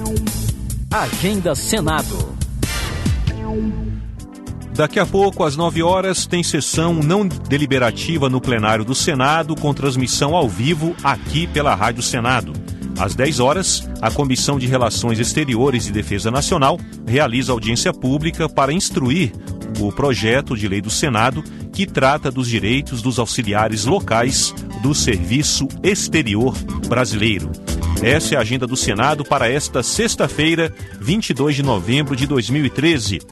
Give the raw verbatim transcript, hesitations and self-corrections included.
Agenda Senado. Daqui a pouco, às nove horas, tem sessão não deliberativa no plenário do Senado, com transmissão ao vivo aqui pela Rádio Senado. Às dez horas, a Comissão de Relações Exteriores e Defesa Nacional realiza audiência pública para instruir o projeto de lei do Senado que trata dos direitos dos auxiliares locais do Serviço Exterior Brasileiro. Essa é a agenda do Senado para esta sexta-feira, vinte e dois de novembro de dois mil e treze.